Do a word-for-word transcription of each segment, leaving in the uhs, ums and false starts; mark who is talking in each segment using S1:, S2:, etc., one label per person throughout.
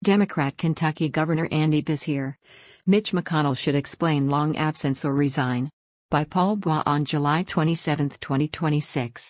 S1: Democrat Kentucky Governor Andy Beshear. Mitch McConnell should explain long absence or resign. By Paul Bois on July twenty-seventh, twenty twenty-six.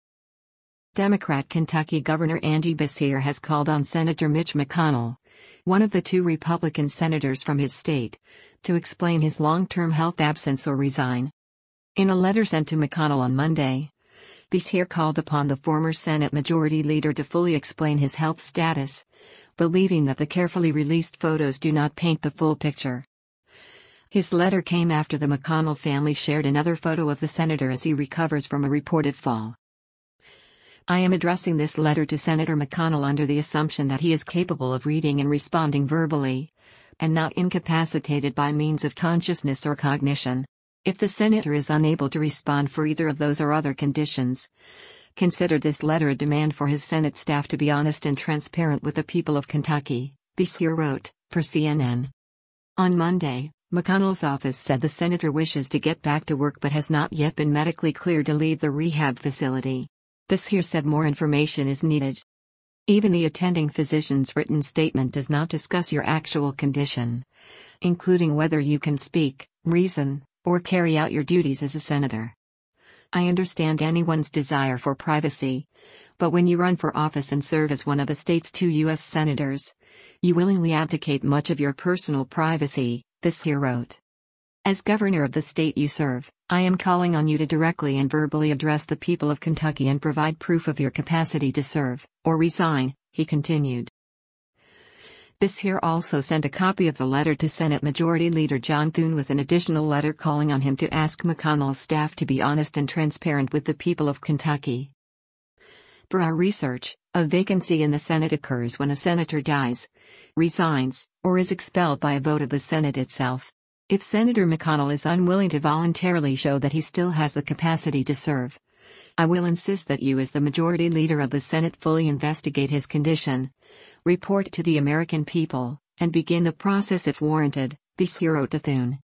S1: Democrat Kentucky Governor Andy Beshear has called on Senator Mitch McConnell, one of the two Republican senators from his state, to explain his long-term health absence or resign. In a letter sent to McConnell on Monday, Beshear called upon the former Senate Majority Leader to fully explain his health status, believing that the carefully released photos do not paint the full picture. His letter came after the McConnell family shared another photo of the senator as he recovers from a reported fall. I am addressing this letter to Senator McConnell under the assumption that he is capable of reading and responding verbally, and not incapacitated by means of consciousness or cognition. If the senator is unable to respond for either of those or other conditions, consider this letter a demand for his Senate staff to be honest and transparent with the people of Kentucky, Beshear wrote, per C N N. On Monday, McConnell's office said the senator wishes to get back to work but has not yet been medically cleared to leave the rehab facility. Beshear said more information is needed. Even the attending physician's written statement does not discuss your actual condition, including whether you can speak, reason, or carry out your duties as a senator. I understand anyone's desire for privacy, but when you run for office and serve as one of the state's two U S senators, you willingly abdicate much of your personal privacy, Beshear wrote. As governor of the state you serve, I am calling on you to directly and verbally address the people of Kentucky and provide proof of your capacity to serve, or resign, he continued. Beshear also sent a copy of the letter to Senate Majority Leader John Thune with an additional letter calling on him to ask McConnell's staff to be honest and transparent with the people of Kentucky. Per our research, a vacancy in the Senate occurs when a senator dies, resigns, or is expelled by a vote of the Senate itself. If Senator McConnell is unwilling to voluntarily show that he still has the capacity to serve, I will insist that you as the Majority Leader of the Senate fully investigate his condition, report to the American people, and begin the process if warranted, Beshear wrote to Thune.